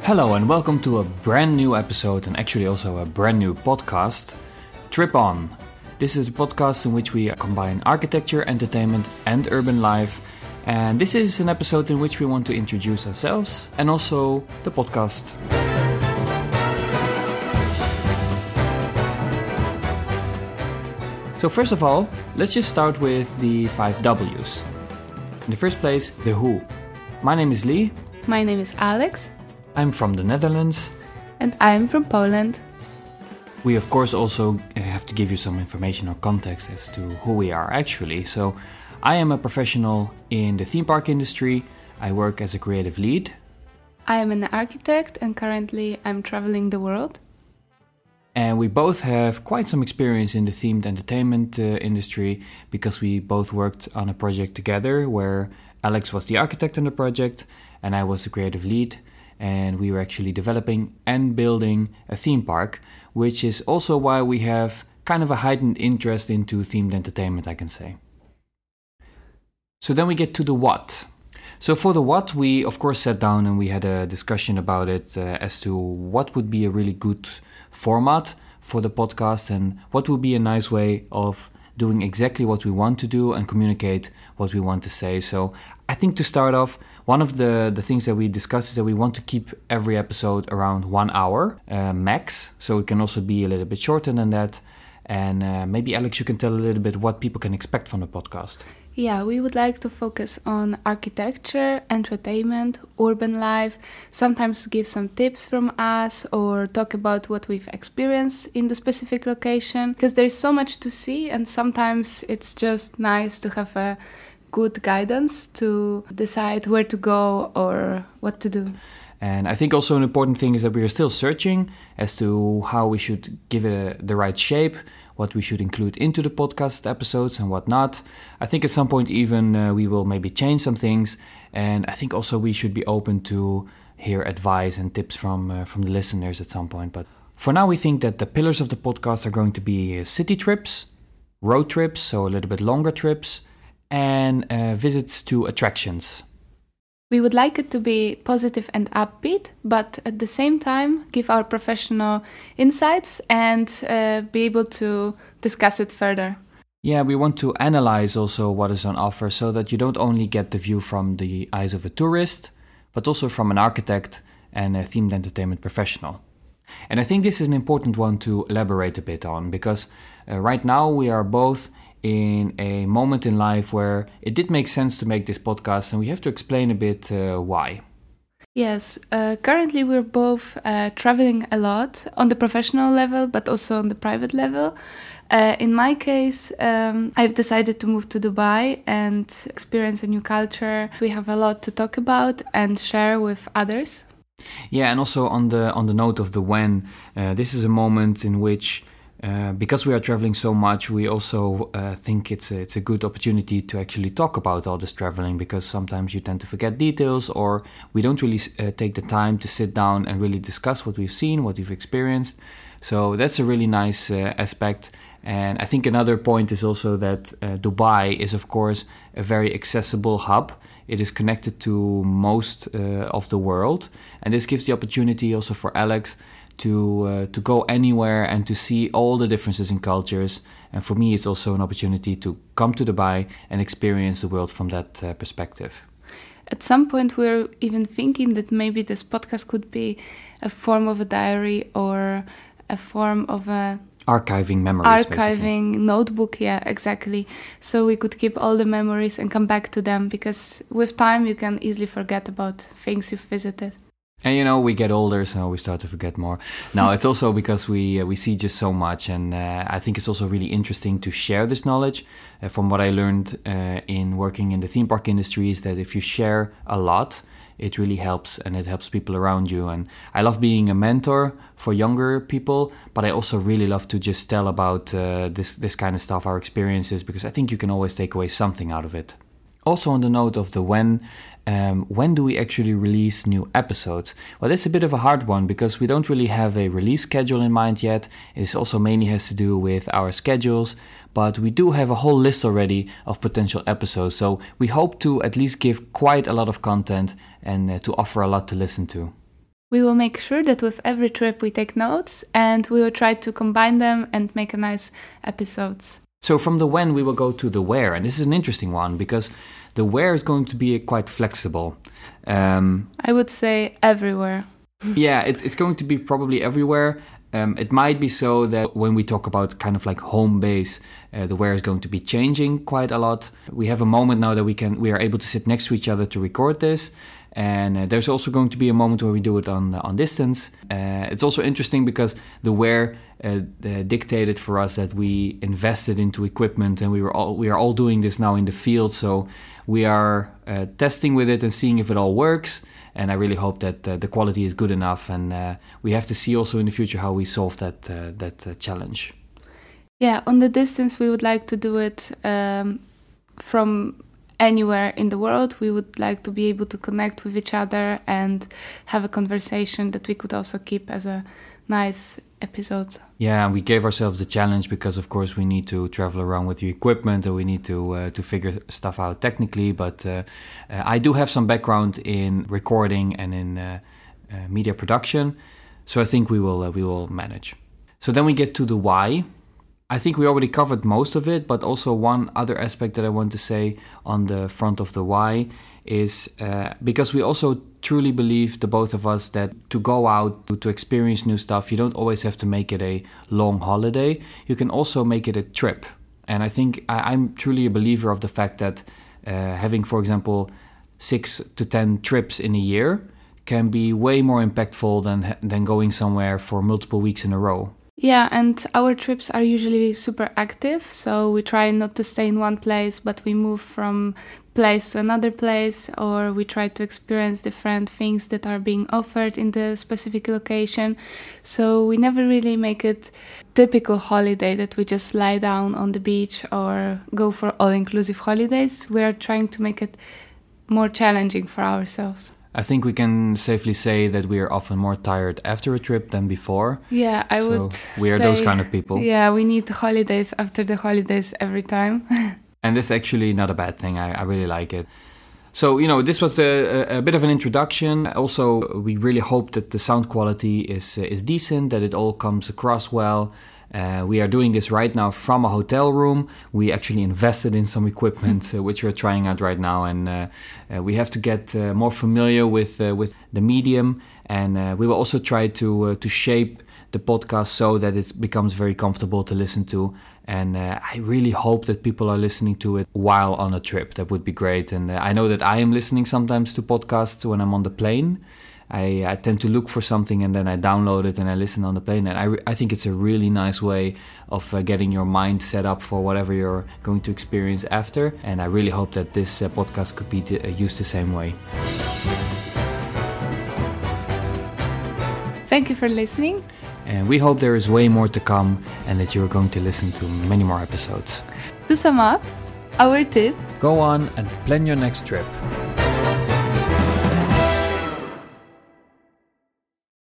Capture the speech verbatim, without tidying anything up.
Hello and welcome to a brand new episode and actually also a brand new podcast, Trip On. This is a podcast in which we combine architecture, entertainment and urban life. And this is an episode in which we want to introduce ourselves and also the podcast. So first of all, let's just start with the five W's. In the first place, the who. My name is Lee. My name is Alex. I'm from the Netherlands. And I'm from Poland. We of course also have to give you some information or context as to who we are actually. So I am a professional in the theme park industry. I work as a creative lead. I am an architect and currently I'm traveling the world. And we both have quite some experience in the themed entertainment uh, industry because we both worked on a project together where Alex was the architect on the project and I was the creative lead. And we were actually developing and building a theme park, which is also why we have kind of a heightened interest into themed entertainment, I can say. So then we get to the what. So for the what, we of course sat down and we had a discussion about it uh, as to what would be a really good format for the podcast and what would be a nice way of doing exactly what we want to do and communicate what we want to say. So I think to start off, one of the, the things that we discussed is that we want to keep every episode around one hour uh, max. So it can also be a little bit shorter than that. And uh, maybe Alex, you can tell a little bit what people can expect from the podcast. Yeah, we would like to focus on architecture, entertainment, urban life, sometimes give some tips from us or talk about what we've experienced in the specific location. Because there is so much to see and sometimes it's just nice to have a good guidance to decide where to go or what to do. And I think also an important thing is that we are still searching as to how we should give it a, the right shape, what we should include into the podcast episodes and what not. I think at some point even uh, we will maybe change some things. And I think also we should be open to hear advice and tips from uh, from the listeners at some point. But for now, we think that the pillars of the podcast are going to be uh, city trips, road trips, so a little bit longer trips, and uh, visits to attractions. We would like it to be positive and upbeat, but at the same time give our professional insights and uh, be able to discuss it further. Yeah, we want to analyze also what is on offer so that you don't only get the view from the eyes of a tourist, but also from an architect and a themed entertainment professional. And I think this is an important one to elaborate a bit on because uh, right now we are both in a moment in life where it did make sense to make this podcast and we have to explain a bit uh, why. Yes, uh, currently we're both uh, traveling a lot on the professional level, but also on the private level. Uh, in my case, um, I've decided to move to Dubai and experience a new culture. We have a lot to talk about and share with others. Yeah, and also on the on the note of the when, uh, this is a moment in which Uh, because we are traveling so much, we also uh, think it's a, it's a good opportunity to actually talk about all this traveling because sometimes you tend to forget details or we don't really uh, take the time to sit down and really discuss what we've seen, what we've experienced. So that's a really nice uh, aspect. And I think another point is also that uh, Dubai is, of course, a very accessible hub. It is connected to most uh, of the world. And this gives the opportunity also for Alex to uh, to go anywhere and to see all the differences in cultures. And for me, it's also an opportunity to come to Dubai and experience the world from that uh, perspective. At some point, we're even thinking that maybe this podcast could be a form of a diary or a form of a archiving memories, archiving basically. Notebook, yeah, exactly. So we could keep all the memories and come back to them because with time you can easily forget about things you've visited. And you know, we get older, so we start to forget more. Now, it's also because we uh, we see just so much, and uh, I think it's also really interesting to share this knowledge. Uh, from what I learned uh, in working in the theme park industry is that if you share a lot, it really helps, and it helps people around you. And I love being a mentor for younger people, but I also really love to just tell about uh, this this kind of stuff, our experiences, because I think you can always take away something out of it. Also on the note of the when, um, when do we actually release new episodes? Well, it's a bit of a hard one because we don't really have a release schedule in mind yet. It also mainly has to do with our schedules, but we do have a whole list already of potential episodes. So we hope to at least give quite a lot of content and uh, to offer a lot to listen to. We will make sure that with every trip we take notes, and we will try to combine them and make a nice episodes. So from the when, we will go to the where. And this is an interesting one because the where is going to be quite flexible. Um, I would say everywhere. yeah, it's, it's going to be probably everywhere. Um, it might be so that when we talk about kind of like home base, uh, the where is going to be changing quite a lot. We have a moment now that we can we are able to sit next to each other to record this. And uh, there's also going to be a moment where we do it on on distance. Uh, it's also interesting because the where uh, uh, dictated for us that we invested into equipment, and we were all we are all doing this now in the field. So we are uh, testing with it and seeing if it all works. And I really hope that uh, the quality is good enough. And uh, we have to see also in the future how we solve that uh, that uh, challenge. Yeah, on the distance, we would like to do it um, from anywhere in the world. We would like to be able to connect with each other and have a conversation that we could also keep as a nice episode. Yeah, and we gave ourselves the challenge because, of course, we need to travel around with the equipment and we need to uh, to figure stuff out technically. But uh, uh, I do have some background in recording and in uh, uh, media production, so I think we will uh, we will manage. So then we get to the why. I think we already covered most of it, but also one other aspect that I want to say on the front of the why is uh, because we also truly believe, the both of us, that to go out, to, to experience new stuff, you don't always have to make it a long holiday. You can also make it a trip. And I think I, I'm truly a believer of the fact that uh, having, for example, six to ten trips in a year can be way more impactful than than going somewhere for multiple weeks in a row. Yeah, and our trips are usually super active, so we try not to stay in one place, but we move from place to another place, or we try to experience different things that are being offered in the specific location. So we never really make it typical holiday that we just lie down on the beach or go for all-inclusive holidays. We are trying to make it more challenging for ourselves. I think we can safely say that we are often more tired after a trip than before. Yeah, I so would we are say, those kind of people. Yeah, we need holidays after the holidays every time. And that's actually not a bad thing. I, I really like it. So, you know, this was a, a bit of an introduction. Also, we really hope that the sound quality is uh, is decent, that it all comes across well. Uh, we are doing this right now from a hotel room. We actually invested in some equipment, uh, which we're trying out right now. And uh, uh, we have to get uh, more familiar with uh, with the medium. And uh, we will also try to uh, to shape the podcast so that it becomes very comfortable to listen to. And uh, I really hope that people are listening to it while on a trip. That would be great. And uh, I know that I am listening sometimes to podcasts when I'm on the plane. I, I tend to look for something and then I download it and I listen on the plane. And I, re- I think it's a really nice way of uh, getting your mind set up for whatever you're going to experience after. And I really hope that this uh, podcast could be t- uh, used the same way. Thank you for listening. And we hope there is way more to come and that you're going to listen to many more episodes. To sum up, our tip: go on and plan your next trip.